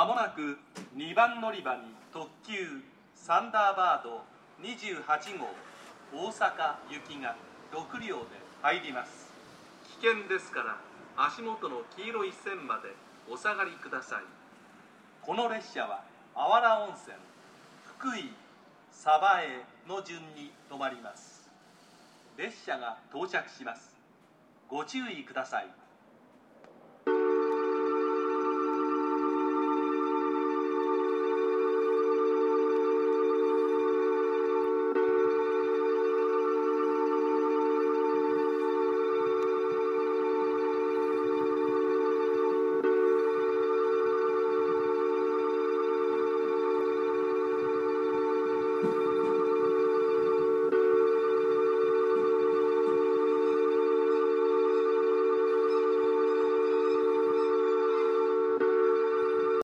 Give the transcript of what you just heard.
まもなく2番乗り場に特急サンダーバード28号大阪行きが6両で入ります。危険ですから足元の黄色い線までお下がりください。この列車はあわら温泉、福井、鯖江の順に止まります。列車が到着します。ご注意ください。